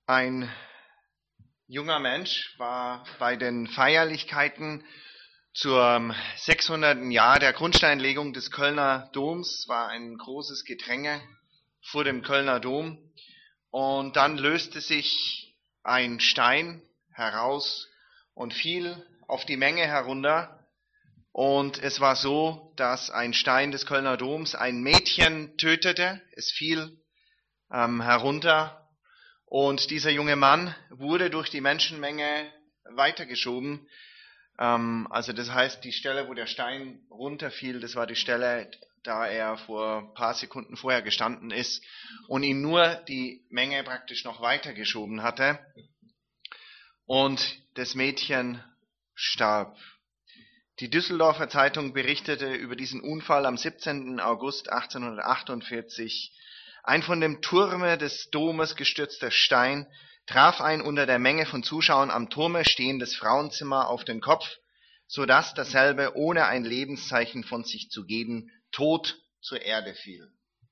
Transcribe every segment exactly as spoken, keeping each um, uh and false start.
Ein junger Mensch war bei den Feierlichkeiten zum sechshunderten Jahr der Grundsteinlegung des Kölner Doms, war ein großes Gedränge vor dem Kölner Dom, und dann löste sich ein Stein heraus und fiel auf die Menge herunter. Und es war so, dass ein Stein des Kölner Doms ein Mädchen tötete. Es fiel ähm, herunter, und dieser junge Mann wurde durch die Menschenmenge weitergeschoben. Ähm, also das heißt, die Stelle, wo der Stein runterfiel, das war die Stelle, da er vor ein paar Sekunden vorher gestanden ist und ihn nur die Menge praktisch noch weitergeschoben hatte. Und das Mädchen starb. Die Düsseldorfer Zeitung berichtete über diesen Unfall am siebzehnten August achtzehnhundertachtundvierzig. Ein von dem Turme des Domes gestürzter Stein traf ein unter der Menge von Zuschauern am Turme stehendes Frauenzimmer auf den Kopf, so dass dasselbe, ohne ein Lebenszeichen von sich zu geben, tot zur Erde fiel.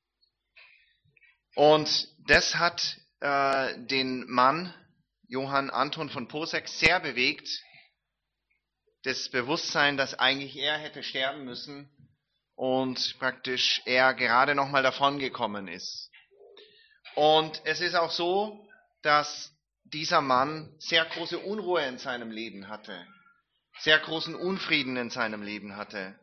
Und das hat äh, den Mann Johann Anton von Posseck sehr bewegt, das Bewusstsein, dass eigentlich er hätte sterben müssen und praktisch er gerade noch mal davongekommen ist. Und es ist auch so, dass dieser Mann sehr große Unruhe in seinem Leben hatte, sehr großen Unfrieden in seinem Leben hatte.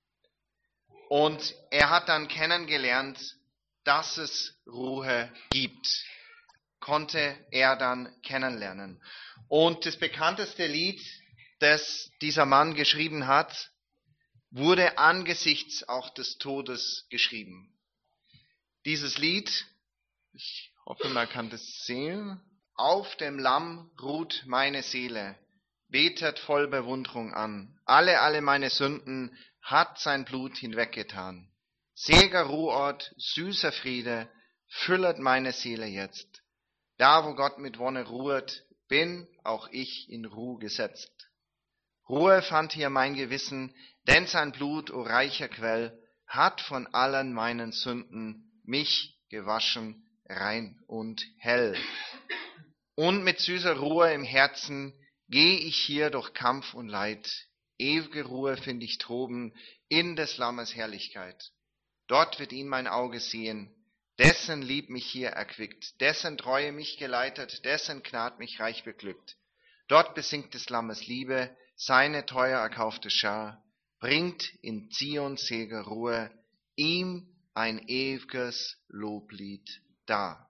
Und er hat dann kennengelernt, dass es Ruhe gibt, konnte er dann kennenlernen. Und das bekannteste Lied, das dieser Mann geschrieben hat, wurde angesichts auch des Todes geschrieben. Dieses Lied, ich hoffe, man kann das sehen. Auf dem Lamm ruht meine Seele, betet voll Bewunderung an. Alle, alle meine Sünden hat sein Blut hinweggetan. Seliger Ruheort, süßer Friede, füllet meine Seele jetzt. Da, wo Gott mit Wonne ruhet, bin auch ich in Ruhe gesetzt. Ruhe fand hier mein Gewissen, denn sein Blut, o reicher Quell, hat von allen meinen Sünden mich gewaschen, rein und hell. Und mit süßer Ruhe im Herzen geh ich hier durch Kampf und Leid. Ewige Ruhe find ich droben in des Lammes Herrlichkeit. Dort wird ihn mein Auge sehen, dessen Lieb mich hier erquickt, dessen Treue mich geleitet, dessen Gnad mich reich beglückt. Dort besingt des Lammes Liebe, seine teuer erkaufte Schar, bringt in Zion seliger Ruhe ihm ein ewiges Loblied dar.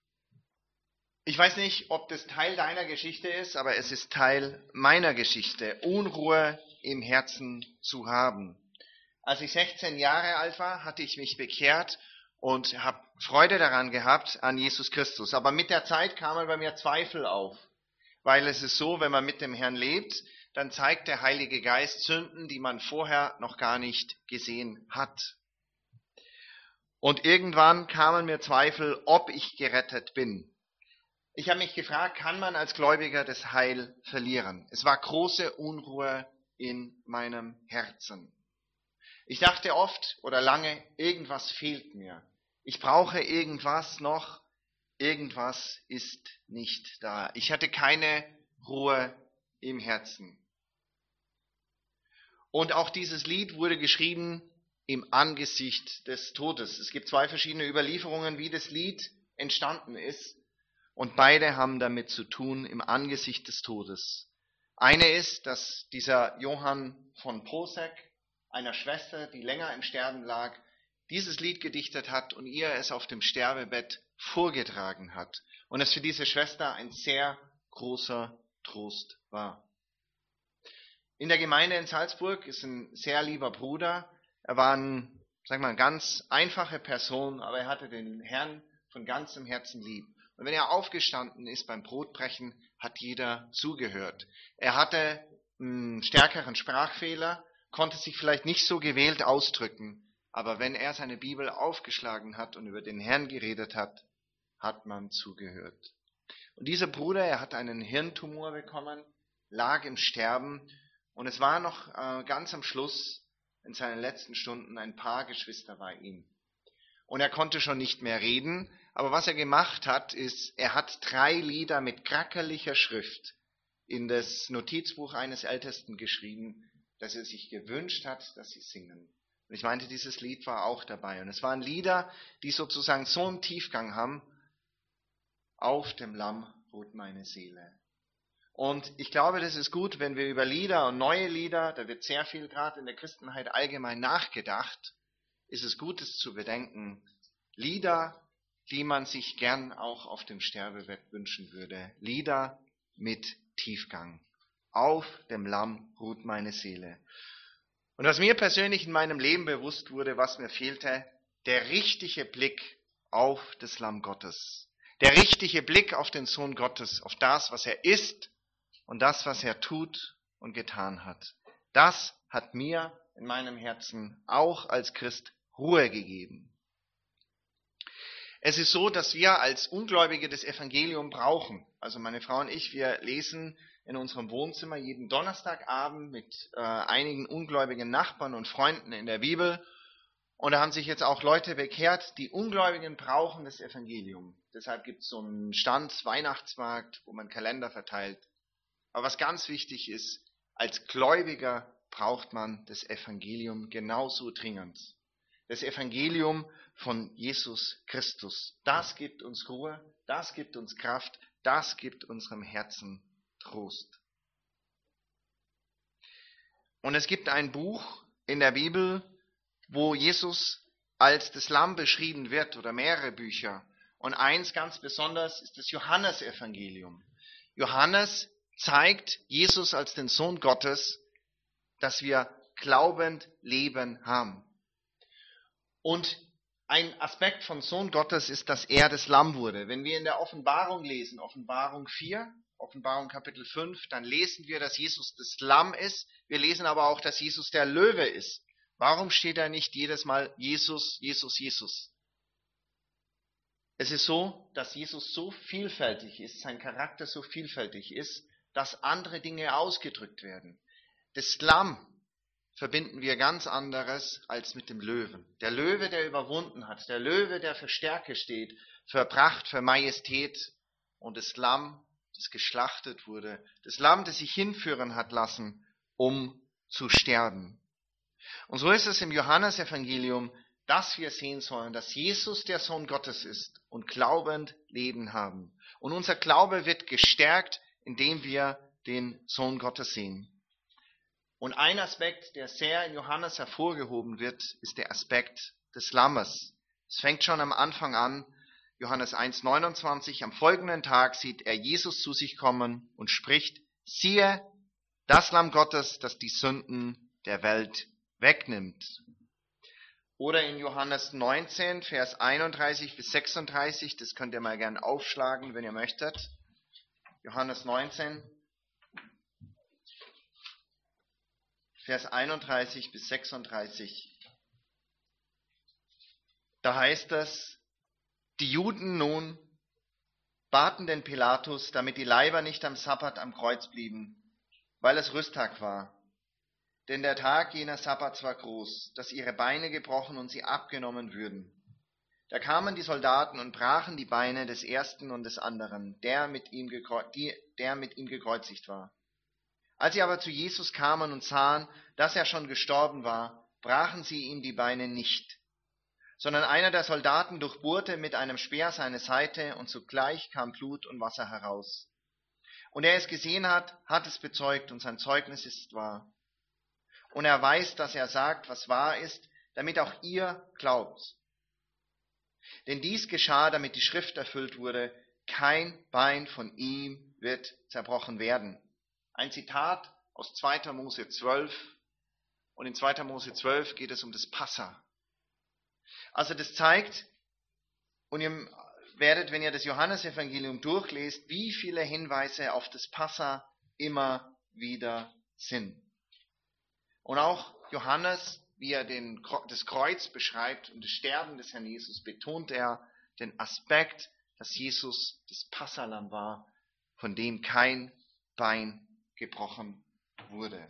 Ich weiß nicht, ob das Teil deiner Geschichte ist, aber es ist Teil meiner Geschichte, Unruhe im Herzen zu haben. Als ich sechzehn Jahre alt war, hatte ich mich bekehrt und habe Freude daran gehabt, an Jesus Christus. Aber mit der Zeit kamen bei mir Zweifel auf, weil es ist so, wenn man mit dem Herrn lebt, dann zeigt der Heilige Geist Sünden, die man vorher noch gar nicht gesehen hat. Und irgendwann kamen mir Zweifel, ob ich gerettet bin. Ich habe mich gefragt, kann man als Gläubiger das Heil verlieren? Es war große Unruhe in meinem Herzen. Ich dachte oft oder lange, irgendwas fehlt mir. Ich brauche irgendwas noch, irgendwas ist nicht da. Ich hatte keine Ruhe im Herzen. Und auch dieses Lied wurde geschrieben im Angesicht des Todes. Es gibt zwei verschiedene Überlieferungen, wie das Lied entstanden ist. Und beide haben damit zu tun, im Angesicht des Todes. Eine ist, dass dieser Johann von Posseck, einer Schwester, die länger im Sterben lag, dieses Lied gedichtet hat und ihr es auf dem Sterbebett vorgetragen hat. Und es für diese Schwester ein sehr großer Trost war. In der Gemeinde in Salzburg ist ein sehr lieber Bruder. Er war ein, sag mal, ganz einfache Person, aber er hatte den Herrn von ganzem Herzen lieb. Und wenn er aufgestanden ist beim Brotbrechen, hat jeder zugehört. Er hatte einen stärkeren Sprachfehler, konnte sich vielleicht nicht so gewählt ausdrücken, aber wenn er seine Bibel aufgeschlagen hat und über den Herrn geredet hat, hat man zugehört. Und dieser Bruder, er hat einen Hirntumor bekommen, lag im Sterben, und es war noch äh, ganz am Schluss, in seinen letzten Stunden, ein paar Geschwister bei ihm. Und er konnte schon nicht mehr reden, Aber was er gemacht hat, ist, er hat drei Lieder mit krackerlicher Schrift in das Notizbuch eines Ältesten geschrieben, das er sich gewünscht hat, dass sie singen. Und ich meinte, dieses Lied war auch dabei. Und es waren Lieder, die sozusagen so einen Tiefgang haben. Auf dem Lamm ruht meine Seele. Und ich glaube, das ist gut, wenn wir über Lieder und neue Lieder, da wird sehr viel gerade in der Christenheit allgemein nachgedacht, ist es gut, es zu bedenken. Lieder, die man sich gern auch auf dem Sterbebett wünschen würde. Lieder mit Tiefgang. Auf dem Lamm ruht meine Seele. Und was mir persönlich in meinem Leben bewusst wurde, was mir fehlte, der richtige Blick auf das Lamm Gottes. Der richtige Blick auf den Sohn Gottes, auf das, was er ist und das, was er tut und getan hat. Das hat mir in meinem Herzen auch als Christ Ruhe gegeben. Es ist so, dass wir als Ungläubige das Evangelium brauchen. Also meine Frau und ich, wir lesen in unserem Wohnzimmer jeden Donnerstagabend mit äh, einigen ungläubigen Nachbarn und Freunden in der Bibel. Und da haben sich jetzt auch Leute bekehrt, die Ungläubigen brauchen das Evangelium. Deshalb gibt es so einen Stand, Weihnachtsmarkt, wo man Kalender verteilt. Aber was ganz wichtig ist, als Gläubiger braucht man das Evangelium genauso dringend. Das Evangelium von Jesus Christus. Das gibt uns Ruhe, das gibt uns Kraft, das gibt unserem Herzen Trost. Und es gibt ein Buch in der Bibel, wo Jesus als das Lamm beschrieben wird, oder mehrere Bücher. Und eins ganz besonders ist das Johannesevangelium. Johannes zeigt Jesus als den Sohn Gottes, dass wir glaubend Leben haben. Und ein Aspekt von Sohn Gottes ist, dass er das Lamm wurde. Wenn wir in der Offenbarung lesen, Offenbarung vier, Offenbarung Kapitel fünf, dann lesen wir, dass Jesus das Lamm ist. Wir lesen aber auch, dass Jesus der Löwe ist. Warum steht da nicht jedes Mal Jesus, Jesus, Jesus? Es ist so, dass Jesus so vielfältig ist, sein Charakter so vielfältig ist, dass andere Dinge ausgedrückt werden. Das Lamm verbinden wir ganz anderes als mit dem Löwen. Der Löwe, der überwunden hat, der Löwe, der für Stärke steht, für Pracht, für Majestät, und das Lamm, das geschlachtet wurde, das Lamm, das sich hinführen hat lassen, um zu sterben. Und so ist es im Johannesevangelium, dass wir sehen sollen, dass Jesus der Sohn Gottes ist und glaubend Leben haben. Und unser Glaube wird gestärkt, indem wir den Sohn Gottes sehen. Und ein Aspekt, der sehr in Johannes hervorgehoben wird, ist der Aspekt des Lammes. Es fängt schon am Anfang an, Johannes eins neunundzwanzig, am folgenden Tag sieht er Jesus zu sich kommen und spricht, siehe, das Lamm Gottes, das die Sünden der Welt wegnimmt. Oder in Johannes neunzehn, Vers einunddreißig bis sechsunddreißig, das könnt ihr mal gern aufschlagen, wenn ihr möchtet. Johannes neunzehn, Vers einunddreißig bis sechsunddreißig. Da heißt es, die Juden nun baten den Pilatus, damit die Leiber nicht am Sabbat am Kreuz blieben, weil es Rüsttag war. Denn der Tag jener Sabbats war groß, dass ihre Beine gebrochen und sie abgenommen würden. Da kamen die Soldaten und brachen die Beine des ersten und des anderen, der mit ihm, die, der mit ihm gekreuzigt war. Als sie aber zu Jesus kamen und sahen, dass er schon gestorben war, brachen sie ihm die Beine nicht, sondern einer der Soldaten durchbohrte mit einem Speer seine Seite, und sogleich kam Blut und Wasser heraus. Und er es gesehen hat, hat es bezeugt, und sein Zeugnis ist wahr. Und er weiß, dass er sagt, was wahr ist, damit auch ihr glaubt. Denn dies geschah, damit die Schrift erfüllt wurde, kein Bein von ihm wird zerbrochen werden. Ein Zitat aus zweiter Mose zwölf. Und in zweiter Mose zwölf geht es um das Passa. Also das zeigt, und ihr werdet, wenn ihr das Johannesevangelium durchlest, wie viele Hinweise auf das Passa immer wieder sind. Und auch Johannes, wie er den, das Kreuz beschreibt und das Sterben des Herrn Jesus, betont er den Aspekt, dass Jesus das Passalam war, von dem kein Bein gebrochen wurde.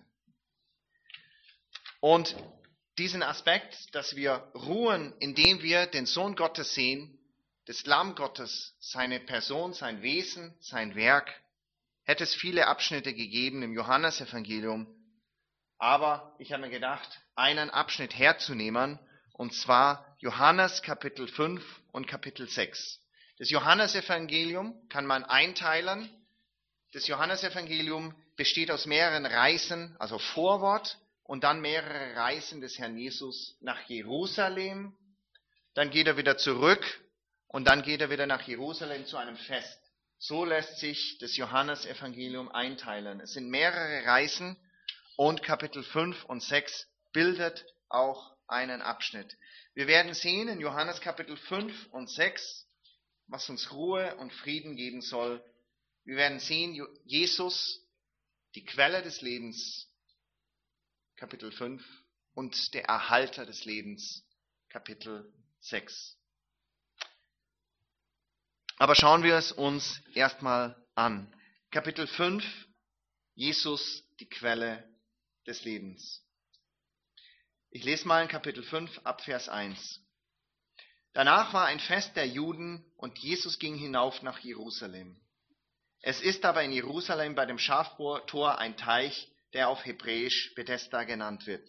Und diesen Aspekt, dass wir ruhen, indem wir den Sohn Gottes sehen, des Lamm Gottes, seine Person, sein Wesen, sein Werk, hätte es viele Abschnitte gegeben im Johannesevangelium. Aber ich habe mir gedacht, einen Abschnitt herzunehmen, und zwar Johannes Kapitel fünf und Kapitel sechs. Das Johannesevangelium kann man einteilen. Das Johannesevangelium besteht aus mehreren Reisen, also Vorwort, und dann mehrere Reisen des Herrn Jesus nach Jerusalem. Dann geht er wieder zurück und dann geht er wieder nach Jerusalem zu einem Fest. So lässt sich das Johannesevangelium einteilen. Es sind mehrere Reisen und Kapitel fünf und sechs bildet auch einen Abschnitt. Wir werden sehen in Johannes Kapitel fünf und sechs, was uns Ruhe und Frieden geben soll. Wir werden sehen, Jesus, die Quelle des Lebens, Kapitel fünf, und der Erhalter des Lebens, Kapitel sechs. Aber schauen wir es uns erstmal an. Kapitel fünf, Jesus, die Quelle des Lebens. Ich lese mal in Kapitel fünf ab Vers eins. Danach war ein Fest der Juden und Jesus ging hinauf nach Jerusalem. Es ist aber in Jerusalem bei dem Schaftor ein Teich, der auf Hebräisch Bethesda genannt wird.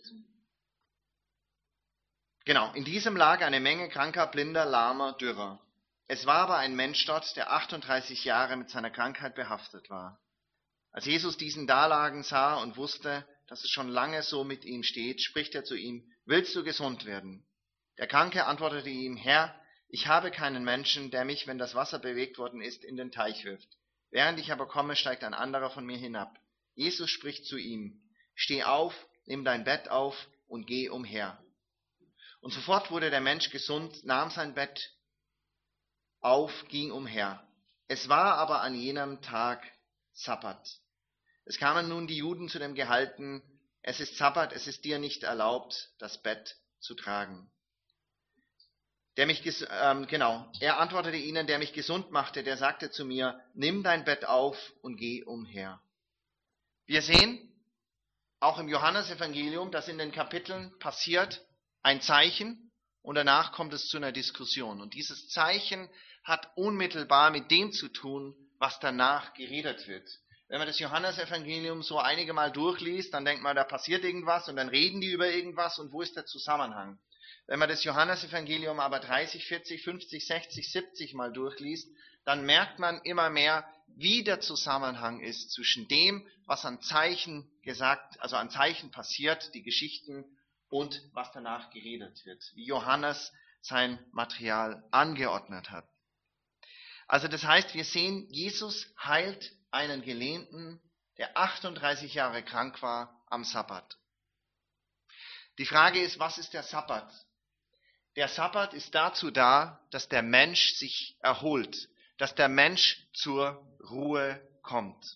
Genau, in diesem lag eine Menge kranker, blinder, lahmer, dürrer. Es war aber ein Mensch dort, der achtunddreißig Jahre mit seiner Krankheit behaftet war. Als Jesus diesen dalagen sah und wusste, dass es schon lange so mit ihm steht, spricht er zu ihm: Willst du gesund werden? Der Kranke antwortete ihm: Herr, ich habe keinen Menschen, der mich, wenn das Wasser bewegt worden ist, in den Teich wirft. Während ich aber komme, steigt ein anderer von mir hinab. Jesus spricht zu ihm: Steh auf, nimm dein Bett auf und geh umher. Und sofort wurde der Mensch gesund, nahm sein Bett auf, ging umher. Es war aber an jenem Tag Sabbat. Es kamen nun die Juden zu dem Gehalten: Es ist Sabbat, es ist dir nicht erlaubt, das Bett zu tragen. Der mich, ähm, genau, er antwortete ihnen: Der mich gesund machte, der sagte zu mir: Nimm dein Bett auf und geh umher. Wir sehen auch im Johannesevangelium, dass in den Kapiteln passiert ein Zeichen und danach kommt es zu einer Diskussion. Und dieses Zeichen hat unmittelbar mit dem zu tun, was danach geredet wird. Wenn man das Johannesevangelium so einige Mal durchliest, dann denkt man, da passiert irgendwas und dann reden die über irgendwas und wo ist der Zusammenhang? Wenn man das Johannesevangelium aber dreißig, vierzig, fünfzig, sechzig, siebzig Mal durchliest, dann merkt man immer mehr, wie der Zusammenhang ist zwischen dem, was an Zeichen gesagt, also an Zeichen passiert, die Geschichten, und was danach geredet wird, wie Johannes sein Material angeordnet hat. Also das heißt, wir sehen, Jesus heilt einen Gelähmten, der achtunddreißig Jahre krank war, am Sabbat. Die Frage ist, was ist der Sabbat? Der Sabbat ist dazu da, dass der Mensch sich erholt, dass der Mensch zur Ruhe kommt.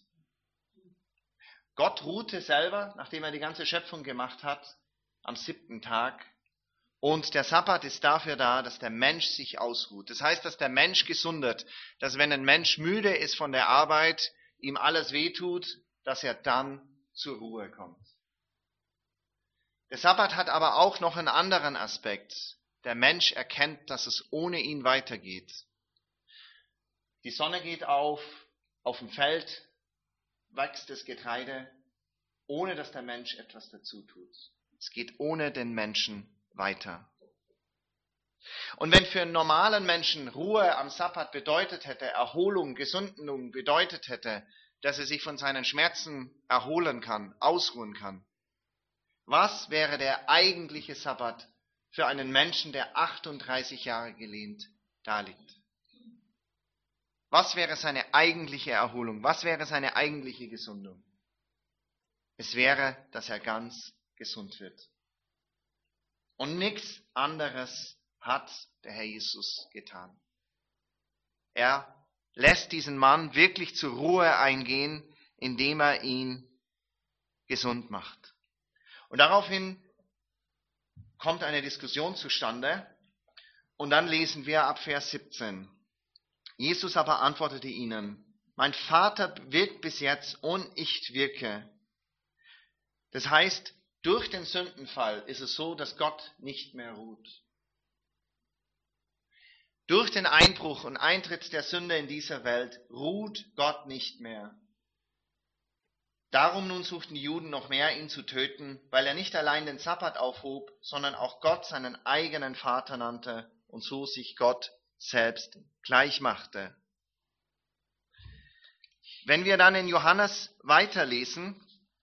Gott ruhte selber, nachdem er die ganze Schöpfung gemacht hat, am siebten Tag. Und der Sabbat ist dafür da, dass der Mensch sich ausruht. Das heißt, dass der Mensch gesundet, dass wenn ein Mensch müde ist von der Arbeit, ihm alles wehtut, dass er dann zur Ruhe kommt. Der Sabbat hat aber auch noch einen anderen Aspekt. Der Mensch erkennt, dass es ohne ihn weitergeht. Die Sonne geht auf, auf dem Feld wächst das Getreide, ohne dass der Mensch etwas dazu tut. Es geht ohne den Menschen weiter. Und wenn für einen normalen Menschen Ruhe am Sabbat bedeutet hätte, Erholung, Gesundung bedeutet hätte, dass er sich von seinen Schmerzen erholen kann, ausruhen kann, was wäre der eigentliche Sabbat für einen Menschen, der achtunddreißig Jahre gelähmt daliegt? Was wäre seine eigentliche Erholung? Was wäre seine eigentliche Gesundung? Es wäre, dass er ganz gesund wird. Und nichts anderes hat der Herr Jesus getan. Er lässt diesen Mann wirklich zur Ruhe eingehen, indem er ihn gesund macht. Und daraufhin kommt eine Diskussion zustande und dann lesen wir ab Vers siebzehn. Jesus aber antwortete ihnen: Mein Vater wirkt bis jetzt und ich wirke. Das heißt, durch den Sündenfall ist es so, dass Gott nicht mehr ruht. Durch den Einbruch und Eintritt der Sünde in dieser Welt ruht Gott nicht mehr. Darum nun suchten die Juden noch mehr, ihn zu töten, weil er nicht allein den Sabbat aufhob, sondern auch Gott seinen eigenen Vater nannte und so sich Gott selbst gleich machte. Wenn wir dann in Johannes weiterlesen,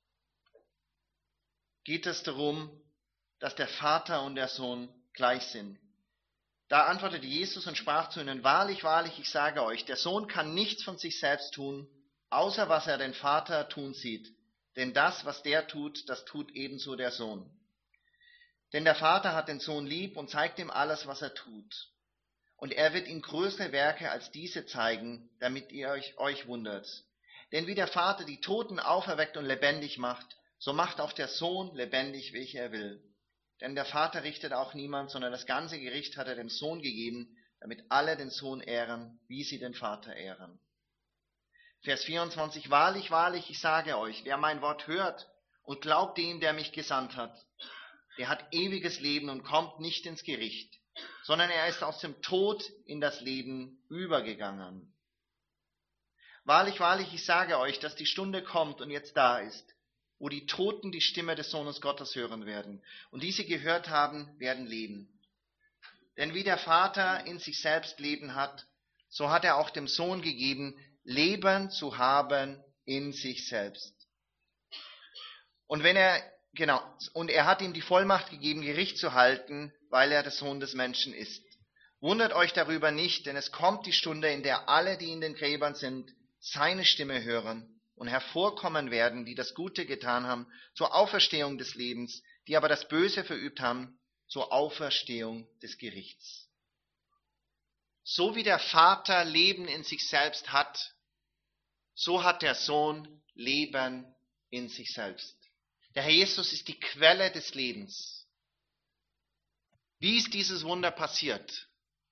geht es darum, dass der Vater und der Sohn gleich sind. Da antwortete Jesus und sprach zu ihnen: Wahrlich, wahrlich, ich sage euch, der Sohn kann nichts von sich selbst tun, außer was er den Vater tun sieht. Denn das, was der tut, das tut ebenso der Sohn. Denn der Vater hat den Sohn lieb und zeigt ihm alles, was er tut. Und er wird ihm größere Werke als diese zeigen, damit ihr euch, euch wundert. Denn wie der Vater die Toten auferweckt und lebendig macht, so macht auch der Sohn lebendig, welche er will. Denn der Vater richtet auch niemand, sondern das ganze Gericht hat er dem Sohn gegeben, damit alle den Sohn ehren, wie sie den Vater ehren. Vers vierundzwanzig, wahrlich, wahrlich, ich sage euch, wer mein Wort hört und glaubt dem, der mich gesandt hat, der hat ewiges Leben und kommt nicht ins Gericht, sondern er ist aus dem Tod in das Leben übergegangen. Wahrlich, wahrlich, ich sage euch, dass die Stunde kommt und jetzt da ist, wo die Toten die Stimme des Sohnes Gottes hören werden. Und die sie gehört haben, werden leben. Denn wie der Vater in sich selbst Leben hat, so hat er auch dem Sohn gegeben, Leben zu haben in sich selbst. Und wenn er, genau, und er hat ihm die Vollmacht gegeben, Gericht zu halten, weil er der Sohn des Menschen ist. Wundert euch darüber nicht, denn es kommt die Stunde, in der alle, die in den Gräbern sind, seine Stimme hören und hervorkommen werden, die das Gute getan haben, zur Auferstehung des Lebens, die aber das Böse verübt haben, zur Auferstehung des Gerichts. So wie der Vater Leben in sich selbst hat, so hat der Sohn Leben in sich selbst. Der Herr Jesus ist die Quelle des Lebens. Wie ist dieses Wunder passiert?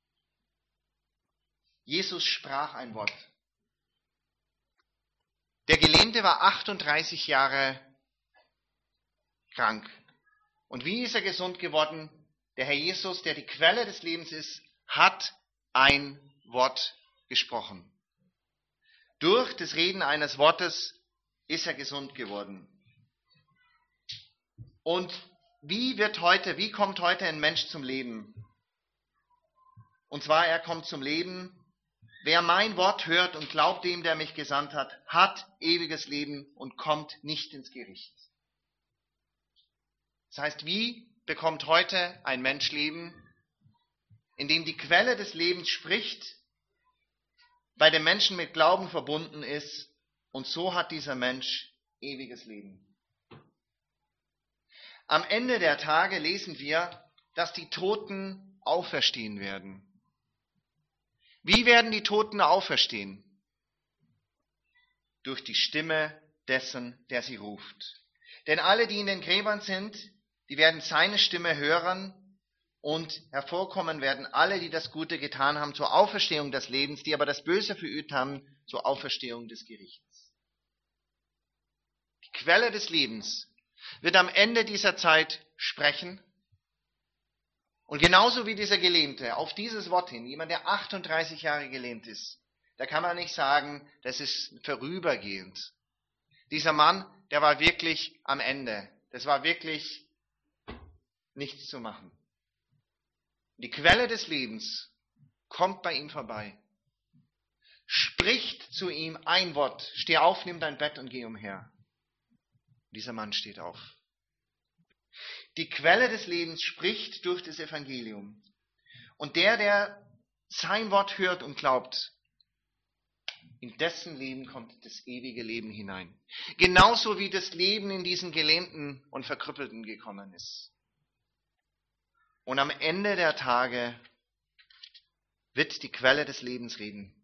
Jesus sprach ein Wort. Der Gelähmte war achtunddreißig Jahre krank. Und wie ist er gesund geworden? Der Herr Jesus, der die Quelle des Lebens ist, hat ein Wort gesprochen. Durch das Reden eines Wortes ist er gesund geworden. Und wie wird heute, wie kommt heute ein Mensch zum Leben? Und zwar, er kommt zum Leben. Wer mein Wort hört und glaubt dem, der mich gesandt hat, hat ewiges Leben und kommt nicht ins Gericht. Das heißt, wie bekommt heute ein Mensch Leben? Indem die Quelle des Lebens spricht, bei dem Menschen mit Glauben verbunden ist, und so hat dieser Mensch ewiges Leben. Am Ende der Tage lesen wir, dass die Toten auferstehen werden. Wie werden die Toten auferstehen? Durch die Stimme dessen, der sie ruft. Denn alle, die in den Gräbern sind, die werden seine Stimme hören und hervorkommen werden alle, die das Gute getan haben, zur Auferstehung des Lebens, die aber das Böse verübt haben, zur Auferstehung des Gerichts. Die Quelle des Lebens wird am Ende dieser Zeit sprechen. Und genauso wie dieser Gelähmte, auf dieses Wort hin, jemand, der achtunddreißig Jahre gelähmt ist, da kann man nicht sagen, das ist vorübergehend. Dieser Mann, der war wirklich am Ende. Das war wirklich nichts zu machen. Die Quelle des Lebens kommt bei ihm vorbei, spricht zu ihm ein Wort: Steh auf, nimm dein Bett und geh umher. Dieser Mann steht auf. Die Quelle des Lebens spricht durch das Evangelium. Und der, der sein Wort hört und glaubt, in dessen Leben kommt das ewige Leben hinein. Genauso wie das Leben in diesen Gelähmten und Verkrüppelten gekommen ist. Und am Ende der Tage wird die Quelle des Lebens reden.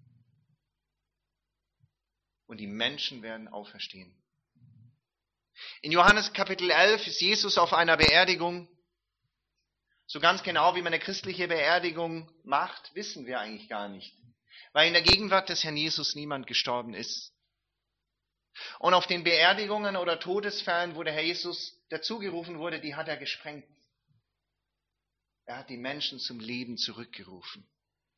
Und die Menschen werden auferstehen. In Johannes Kapitel elf ist Jesus auf einer Beerdigung. So ganz genau, wie man eine christliche Beerdigung macht, wissen wir eigentlich gar nicht. Weil in der Gegenwart des Herrn Jesus niemand gestorben ist. Und auf den Beerdigungen oder Todesfällen, wo der Herr Jesus dazugerufen wurde, die hat er gesprengt. Er hat die Menschen zum Leben zurückgerufen.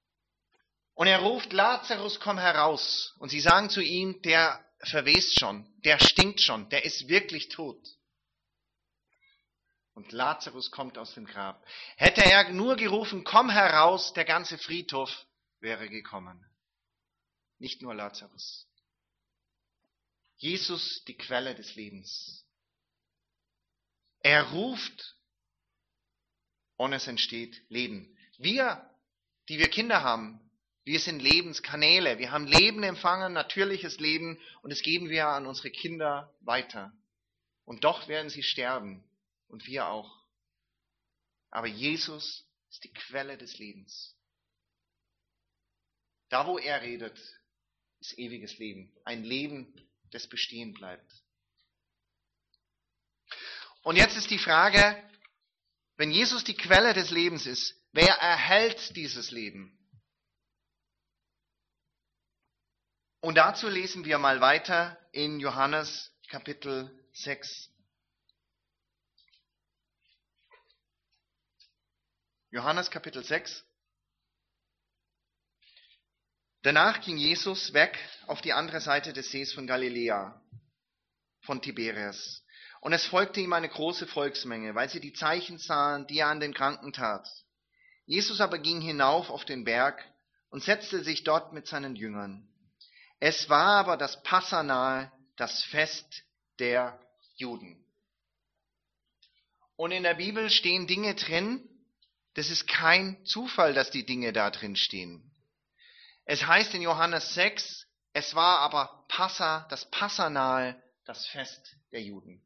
Und er ruft, Lazarus, komm heraus. Und sie sagen zu ihm, der verwest schon, der stinkt schon, der ist wirklich tot. Und Lazarus kommt aus dem Grab. Hätte er nur gerufen, komm heraus, der ganze Friedhof wäre gekommen. Nicht nur Lazarus. Jesus, die Quelle des Lebens. Er ruft und es entsteht Leben. Wir, die wir Kinder haben, wir sind Lebenskanäle. Wir haben Leben empfangen, natürliches Leben, und das geben wir an unsere Kinder weiter. Und doch werden sie sterben. Und wir auch. Aber Jesus ist die Quelle des Lebens. Da, wo er redet, ist ewiges Leben. Ein Leben, das bestehen bleibt. Und jetzt ist die Frage, wenn Jesus die Quelle des Lebens ist, wer erhält dieses Leben? Und dazu lesen wir mal weiter in Johannes Kapitel sechs. Johannes Kapitel sechs. Danach ging Jesus weg auf die andere Seite des Sees von Galiläa, von Tiberias. Und es folgte ihm eine große Volksmenge, weil sie die Zeichen sahen, die er an den Kranken tat. Jesus aber ging hinauf auf den Berg und setzte sich dort mit seinen Jüngern. Es war aber das Passahnahe, das Fest der Juden. Und in der Bibel stehen Dinge drin, das ist kein Zufall, dass die Dinge da drin stehen. Es heißt in Johannes sechs, es war aber Passa, das Passahnahe, das Fest der Juden.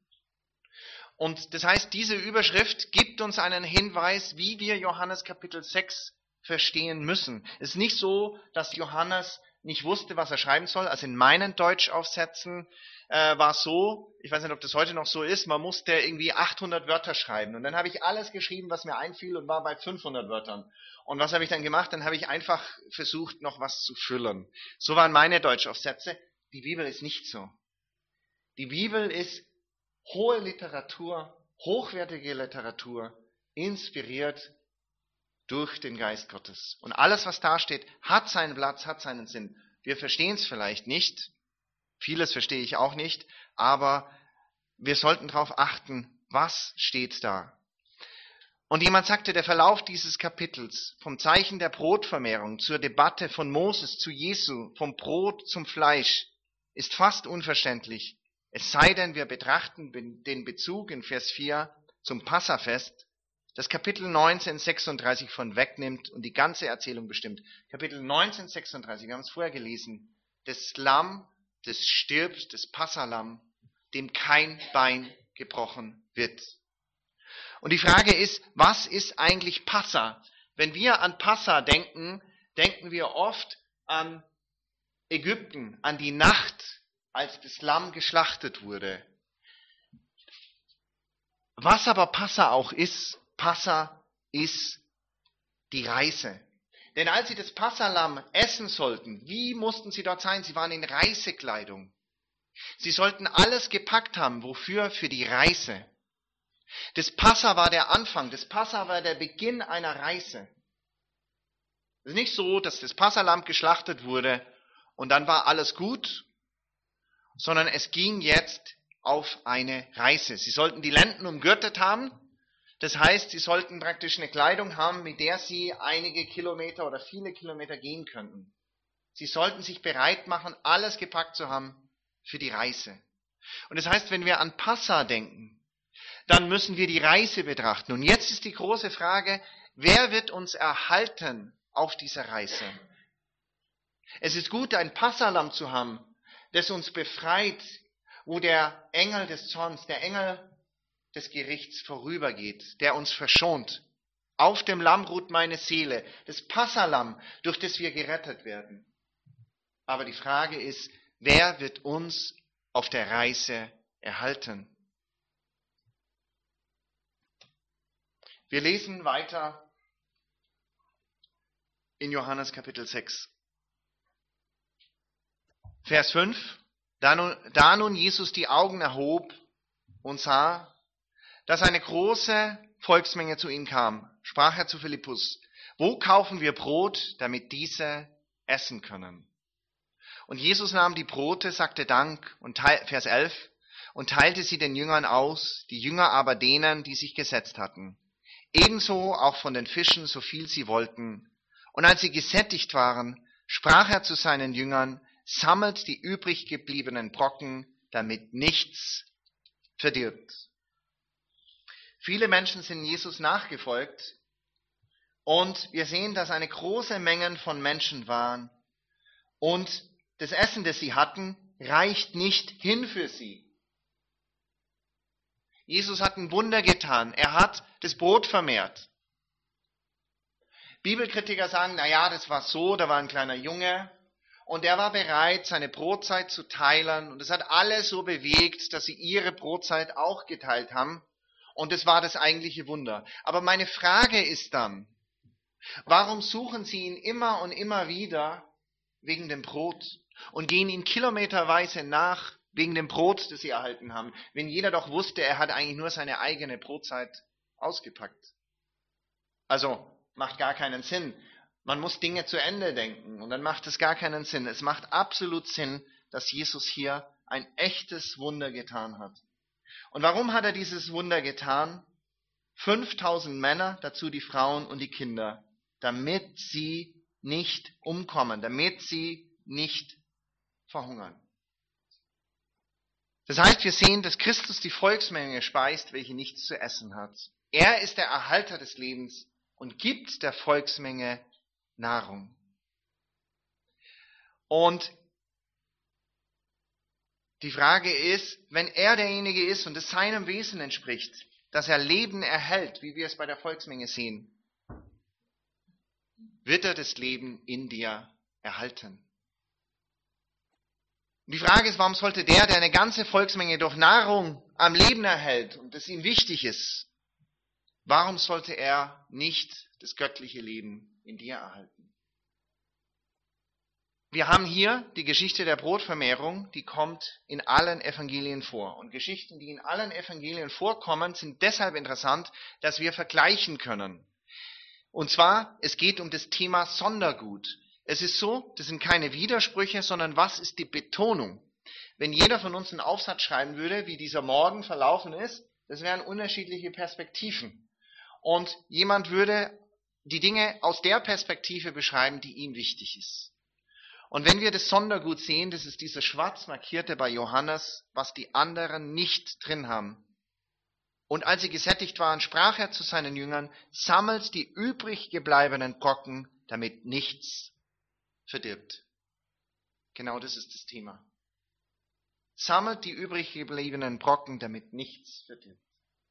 Und das heißt, diese Überschrift gibt uns einen Hinweis, wie wir Johannes Kapitel sechs verstehen müssen. Es ist nicht so, dass Johannes nicht wusste, was er schreiben soll. Also in meinen Deutschaufsätzen äh, war es so, ich weiß nicht, ob das heute noch so ist, man musste irgendwie achthundert Wörter schreiben. Und dann habe ich alles geschrieben, was mir einfiel, und war bei fünfhundert Wörtern. Und was habe ich dann gemacht? Dann habe ich einfach versucht, noch was zu füllen. So waren meine Deutschaufsätze. Die Bibel ist nicht so. Die Bibel ist hohe Literatur, hochwertige Literatur, inspiriert durch den Geist Gottes. Und alles, was da steht, hat seinen Platz, hat seinen Sinn. Wir verstehen es vielleicht nicht, vieles verstehe ich auch nicht, aber wir sollten darauf achten, was steht da. Und jemand sagte, der Verlauf dieses Kapitels, vom Zeichen der Brotvermehrung zur Debatte von Moses zu Jesu, vom Brot zum Fleisch, ist fast unverständlich. Es sei denn, wir betrachten den Bezug in Vers vier zum Passafest, das Kapitel neunzehn, sechsunddreißig von wegnimmt und die ganze Erzählung bestimmt. Kapitel neunzehn, sechsunddreißig, wir haben es vorher gelesen. Das Lamm, das stirbt, das Passalamm, dem kein Bein gebrochen wird. Und die Frage ist, was ist eigentlich Passa? Wenn wir an Passa denken, denken wir oft an Ägypten, an die Nacht, als das Lamm geschlachtet wurde. Was aber Passa auch ist, Passa ist die Reise. Denn als sie das Passalamm essen sollten, wie mussten sie dort sein? Sie waren in Reisekleidung. Sie sollten alles gepackt haben. Wofür? Für die Reise. Das Passa war der Anfang. Das Passa war der Beginn einer Reise. Es ist nicht so, dass das Passalamm geschlachtet wurde und dann war alles gut, sondern es ging jetzt auf eine Reise. Sie sollten die Lenden umgürtet haben. Das heißt, sie sollten praktisch eine Kleidung haben, mit der sie einige Kilometer oder viele Kilometer gehen könnten. Sie sollten sich bereit machen, alles gepackt zu haben für die Reise. Und das heißt, wenn wir an Passa denken, dann müssen wir die Reise betrachten. Und jetzt ist die große Frage, wer wird uns erhalten auf dieser Reise? Es ist gut, ein Passalamm zu haben, das uns befreit, wo der Engel des Zorns, der Engel des Gerichts vorübergeht, der uns verschont. Auf dem Lamm ruht meine Seele, das Passalamm, durch das wir gerettet werden. Aber die Frage ist, wer wird uns auf der Reise erhalten? Wir lesen weiter in Johannes Kapitel sechs. Vers fünf. Da nun, da nun Jesus die Augen erhob und sah, dass eine große Volksmenge zu ihm kam, sprach er zu Philippus, wo kaufen wir Brot, damit diese essen können. Und Jesus nahm die Brote, sagte Dank, und teil, Vers elf, und teilte sie den Jüngern aus, die Jünger aber denen, die sich gesetzt hatten. Ebenso auch von den Fischen, so viel sie wollten. Und als sie gesättigt waren, sprach er zu seinen Jüngern, sammelt die übrig gebliebenen Brocken, damit nichts verdirbt. Viele Menschen sind Jesus nachgefolgt und wir sehen, dass eine große Menge von Menschen waren und das Essen, das sie hatten, reicht nicht hin für sie. Jesus hat ein Wunder getan. Er hat das Brot vermehrt. Bibelkritiker sagen, na ja, das war so, da war ein kleiner Junge und er war bereit, seine Brotzeit zu teilen und es hat alle so bewegt, dass sie ihre Brotzeit auch geteilt haben und das war das eigentliche Wunder. Aber meine Frage ist dann, warum suchen sie ihn immer und immer wieder wegen dem Brot und gehen ihn kilometerweise nach wegen dem Brot, das sie erhalten haben, wenn jeder doch wusste, er hat eigentlich nur seine eigene Brotzeit ausgepackt? Also, macht gar keinen Sinn. Man muss Dinge zu Ende denken und dann macht es gar keinen Sinn. Es macht absolut Sinn, dass Jesus hier ein echtes Wunder getan hat. Und warum hat er dieses Wunder getan? fünftausend Männer, dazu die Frauen und die Kinder, damit sie nicht umkommen, damit sie nicht verhungern. Das heißt, wir sehen, dass Christus die Volksmenge speist, welche nichts zu essen hat. Er ist der Erhalter des Lebens und gibt der Volksmenge Nahrung. Und die Frage ist, wenn er derjenige ist und es seinem Wesen entspricht, dass er Leben erhält, wie wir es bei der Volksmenge sehen, wird er das Leben in dir erhalten. Und die Frage ist, warum sollte der, der eine ganze Volksmenge durch Nahrung am Leben erhält und das ihm wichtig ist, warum sollte er nicht das göttliche Leben in dir erhalten? Wir haben hier die Geschichte der Brotvermehrung, die kommt in allen Evangelien vor. Und Geschichten, die in allen Evangelien vorkommen, sind deshalb interessant, dass wir vergleichen können. Und zwar, es geht um das Thema Sondergut. Es ist so, das sind keine Widersprüche, sondern was ist die Betonung? Wenn jeder von uns einen Aufsatz schreiben würde, wie dieser Morgen verlaufen ist, das wären unterschiedliche Perspektiven. Und jemand würde die Dinge aus der Perspektive beschreiben, die ihm wichtig ist. Und wenn wir das Sondergut sehen, das ist dieser schwarz markierte bei Johannes, was die anderen nicht drin haben. Und als sie gesättigt waren, sprach er zu seinen Jüngern, sammelt die übrig gebliebenen Brocken, damit nichts verdirbt. Genau das ist das Thema. Sammelt die übrig gebliebenen Brocken, damit nichts verdirbt.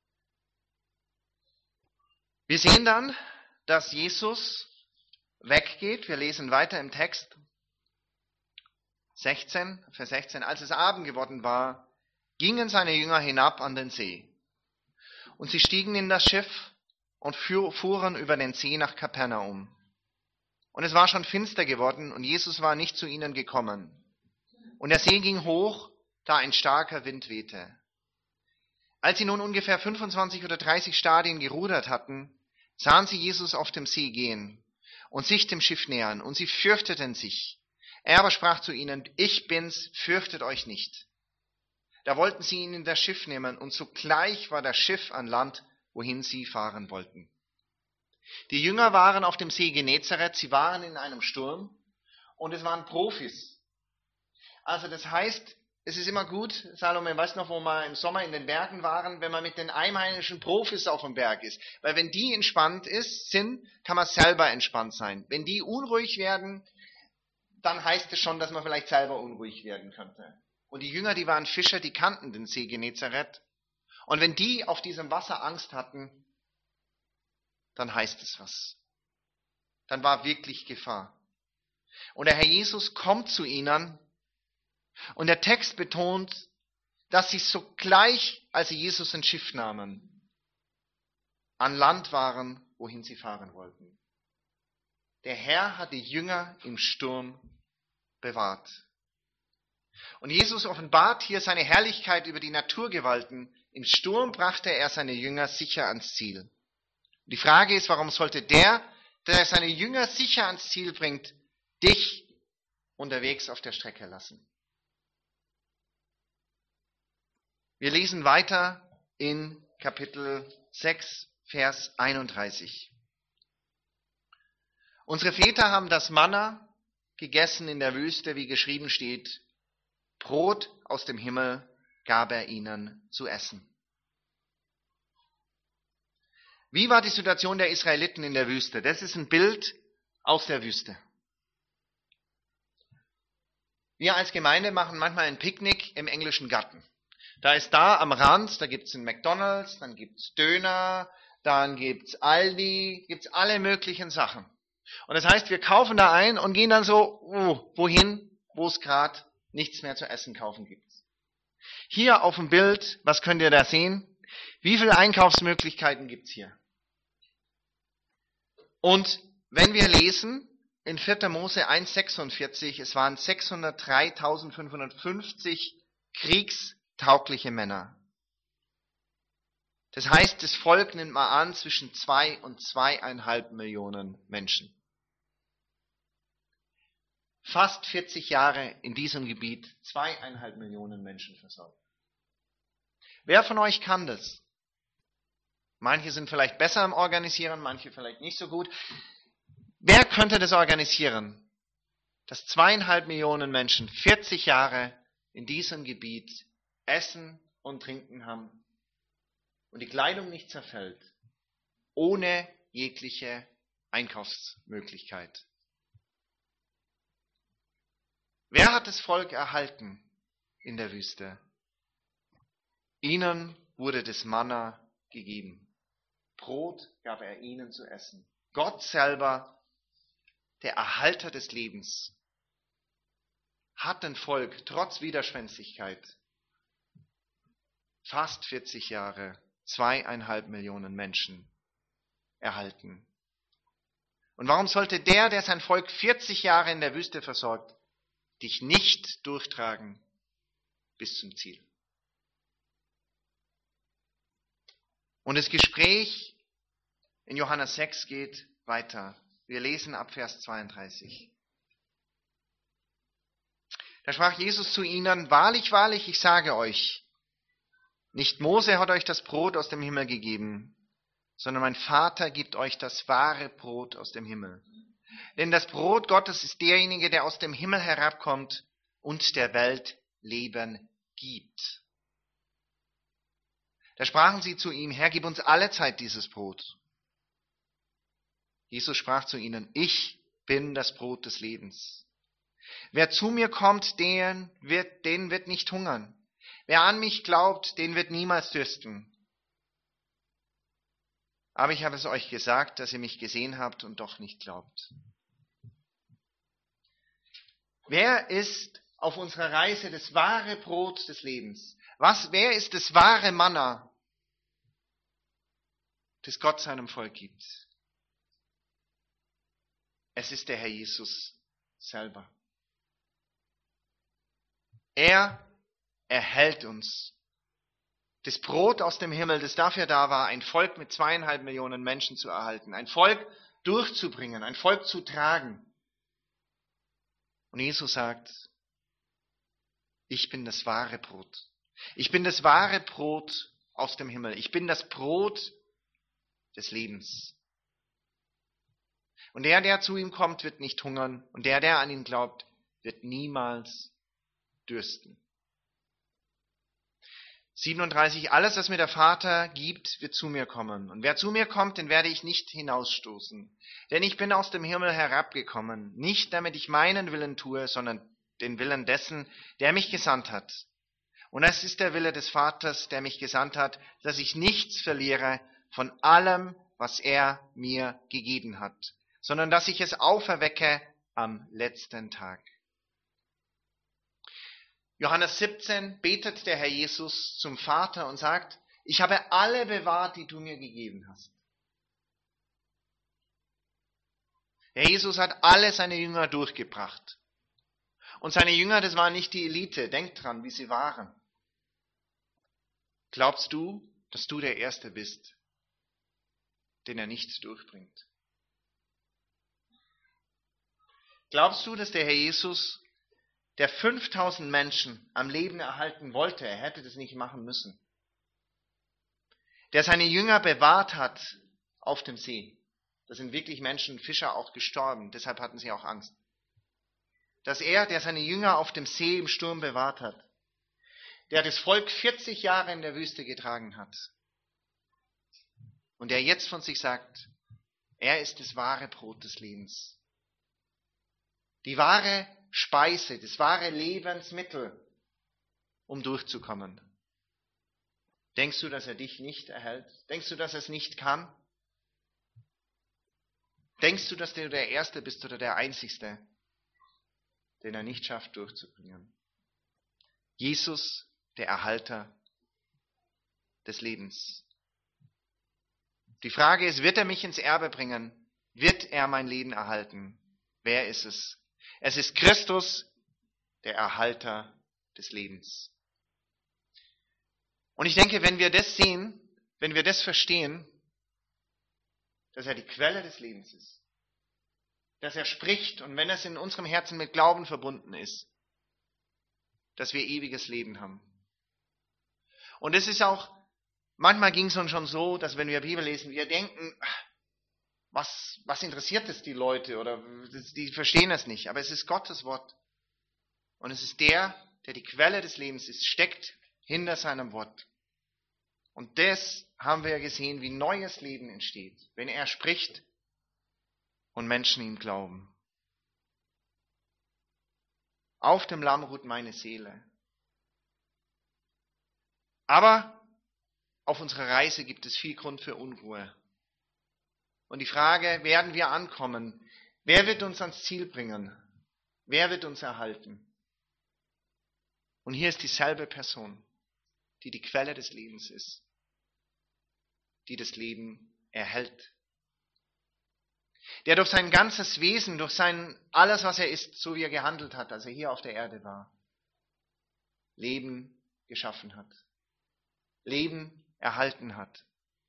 Wir sehen dann, dass Jesus weggeht. Wir lesen weiter im Text. sechzehn, Vers sechzehn. Als es Abend geworden war, gingen seine Jünger hinab an den See. Und sie stiegen in das Schiff und fuhren über den See nach Kapernaum. Und es war schon finster geworden und Jesus war nicht zu ihnen gekommen. Und der See ging hoch, da ein starker Wind wehte. Als sie nun ungefähr fünfundzwanzig oder dreißig Stadien gerudert hatten, sahen sie Jesus auf dem See gehen und sich dem Schiff nähern, und sie fürchteten sich. Er aber sprach zu ihnen, ich bin's, fürchtet euch nicht. Da wollten sie ihn in das Schiff nehmen, und sogleich war das Schiff an Land, wohin sie fahren wollten. Die Jünger waren auf dem See Genezareth, sie waren in einem Sturm, und es waren Profis. Also das heißt, es ist immer gut, Salome, weißt noch, wo wir im Sommer in den Bergen waren, wenn man mit den einheimischen Profis auf dem Berg ist. Weil wenn die entspannt ist, sind, kann man selber entspannt sein. Wenn die unruhig werden, dann heißt es schon, dass man vielleicht selber unruhig werden könnte. Und die Jünger, die waren Fischer, die kannten den See Genezareth. Und wenn die auf diesem Wasser Angst hatten, dann heißt es was. Dann war wirklich Gefahr. Und der Herr Jesus kommt zu ihnen, und der Text betont, dass sie sogleich, als sie Jesus ins Schiff nahmen, an Land waren, wohin sie fahren wollten. Der Herr hat die Jünger im Sturm bewahrt. Und Jesus offenbart hier seine Herrlichkeit über die Naturgewalten. Im Sturm brachte er seine Jünger sicher ans Ziel. Und die Frage ist, warum sollte der, der seine Jünger sicher ans Ziel bringt, dich unterwegs auf der Strecke lassen. Wir lesen weiter in Kapitel sechs, Vers einunddreißig. Unsere Väter haben das Manna gegessen in der Wüste, wie geschrieben steht. Brot aus dem Himmel gab er ihnen zu essen. Wie war die Situation der Israeliten in der Wüste? Das ist ein Bild aus der Wüste. Wir als Gemeinde machen manchmal ein Picknick im englischen Garten. Da ist da am Rand, da gibt es einen McDonald's, dann gibt es Döner, dann gibt es Aldi, gibt es alle möglichen Sachen. Und das heißt, wir kaufen da ein und gehen dann so, uh, wohin, wo es gerade nichts mehr zu essen kaufen gibt. Hier auf dem Bild, was könnt ihr da sehen? Wie viele Einkaufsmöglichkeiten gibt es hier? Und wenn wir lesen in vierter Mose eins sechsundvierzig, es waren sechshundertdreitausendfünfhundertfünfzig kriegstaugliche Männer. Das heißt, das Volk nimmt mal an zwischen zwei und zweieinhalb Millionen Menschen. Fast vierzig Jahre in diesem Gebiet, zweieinhalb Millionen Menschen versorgt. Wer von euch kann das? Manche sind vielleicht besser im Organisieren, manche vielleicht nicht so gut. Wer könnte das organisieren, dass zweieinhalb Millionen Menschen vierzig Jahre in diesem Gebiet Essen und Trinken haben und die Kleidung nicht zerfällt, ohne jegliche Einkaufsmöglichkeit? Wer hat das Volk erhalten in der Wüste? Ihnen wurde das Manna gegeben. Brot gab er ihnen zu essen. Gott selber, der Erhalter des Lebens, hat ein Volk trotz Widerspenstigkeit fast vierzig Jahre, zweieinhalb Millionen Menschen erhalten. Und warum sollte der, der sein Volk vierzig Jahre in der Wüste versorgt, dich nicht durchtragen bis zum Ziel? Und das Gespräch in Johannes sechs geht weiter. Wir lesen ab Vers zweiunddreißig. Da sprach Jesus zu ihnen: Wahrlich, wahrlich, ich sage euch, nicht Mose hat euch das Brot aus dem Himmel gegeben, sondern mein Vater gibt euch das wahre Brot aus dem Himmel. Denn das Brot Gottes ist derjenige, der aus dem Himmel herabkommt und der Welt Leben gibt. Da sprachen sie zu ihm: Herr, gib uns allezeit dieses Brot. Jesus sprach zu ihnen: Ich bin das Brot des Lebens. Wer zu mir kommt, den wird, den wird nicht hungern. Wer an mich glaubt, den wird niemals dürsten. Aber ich habe es euch gesagt, dass ihr mich gesehen habt und doch nicht glaubt. Wer ist auf unserer Reise das wahre Brot des Lebens? Was, wer ist das wahre Manna, das Gott seinem Volk gibt? Es ist der Herr Jesus selber. Er erhält uns. Das Brot aus dem Himmel, das dafür da war, ein Volk mit zweieinhalb Millionen Menschen zu erhalten, ein Volk durchzubringen, ein Volk zu tragen. Und Jesus sagt: Ich bin das wahre Brot. Ich bin das wahre Brot aus dem Himmel. Ich bin das Brot des Lebens. Und der, der zu ihm kommt, wird nicht hungern. Und der, der an ihn glaubt, wird niemals dürsten. siebenunddreißig. Alles, was mir der Vater gibt, wird zu mir kommen. Und wer zu mir kommt, den werde ich nicht hinausstoßen. Denn ich bin aus dem Himmel herabgekommen, nicht damit ich meinen Willen tue, sondern den Willen dessen, der mich gesandt hat. Und es ist der Wille des Vaters, der mich gesandt hat, dass ich nichts verliere von allem, was er mir gegeben hat, sondern dass ich es auferwecke am letzten Tag. Johannes siebzehn betet der Herr Jesus zum Vater und sagt: Ich habe alle bewahrt, die du mir gegeben hast. Der Jesus hat alle seine Jünger durchgebracht. Und seine Jünger, das waren nicht die Elite. Denkt dran, wie sie waren. Glaubst du, dass du der Erste bist, den er nicht durchbringt? Glaubst du, dass der Herr Jesus der fünftausend Menschen am Leben erhalten wollte, er hätte das nicht machen müssen, der seine Jünger bewahrt hat auf dem See. Da sind wirklich Menschen, Fischer auch gestorben, deshalb hatten sie auch Angst. Dass er, der seine Jünger auf dem See im Sturm bewahrt hat, der das Volk vierzig Jahre in der Wüste getragen hat und der jetzt von sich sagt, er ist das wahre Brot des Lebens. Die wahre Speise, das wahre Lebensmittel, um durchzukommen. Denkst du, dass er dich nicht erhält? Denkst du, dass er es nicht kann? Denkst du, dass du der Erste bist oder der Einzigste, den er nicht schafft durchzubringen? Jesus, der Erhalter des Lebens. Die Frage ist, wird er mich ins Erbe bringen? Wird er mein Leben erhalten? Wer ist es? Es ist Christus, der Erhalter des Lebens. Und ich denke, wenn wir das sehen, wenn wir das verstehen, dass er die Quelle des Lebens ist, dass er spricht und wenn es in unserem Herzen mit Glauben verbunden ist, dass wir ewiges Leben haben. Und es ist auch, manchmal ging es uns schon so, dass wenn wir Bibel lesen, wir denken, was, was interessiert es die Leute oder die verstehen es nicht. Aber es ist Gottes Wort. Und es ist der, der die Quelle des Lebens ist, steckt hinter seinem Wort. Und das haben wir gesehen, wie neues Leben entsteht, wenn er spricht und Menschen ihm glauben. Auf dem Lamm ruht meine Seele. Aber auf unserer Reise gibt es viel Grund für Unruhe. Und die Frage, werden wir ankommen? Wer wird uns ans Ziel bringen? Wer wird uns erhalten? Und hier ist dieselbe Person, die die Quelle des Lebens ist, die das Leben erhält. Der durch sein ganzes Wesen, durch sein alles, was er ist, so wie er gehandelt hat, als er hier auf der Erde war, Leben geschaffen hat, Leben erhalten hat.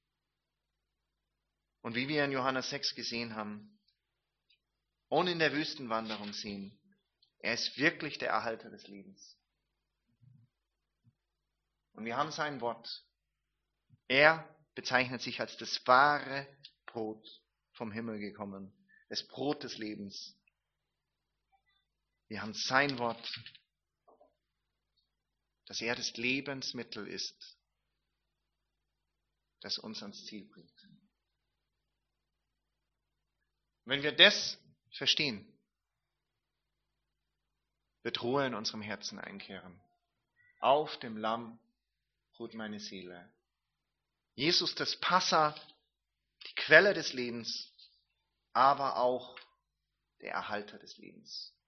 Und wie wir in Johannes sechs gesehen haben und in der Wüstenwanderung sehen, er ist wirklich der Erhalter des Lebens. Und wir haben sein Wort. Er bezeichnet sich als das wahre Brot vom Himmel gekommen, das Brot des Lebens. Wir haben sein Wort, dass er das Lebensmittel ist, das uns ans Ziel bringt. Wenn wir das verstehen, wird Ruhe in unserem Herzen einkehren. Auf dem Lamm ruht meine Seele. Jesus, das Passa, die Quelle des Lebens, aber auch der Erhalter des Lebens.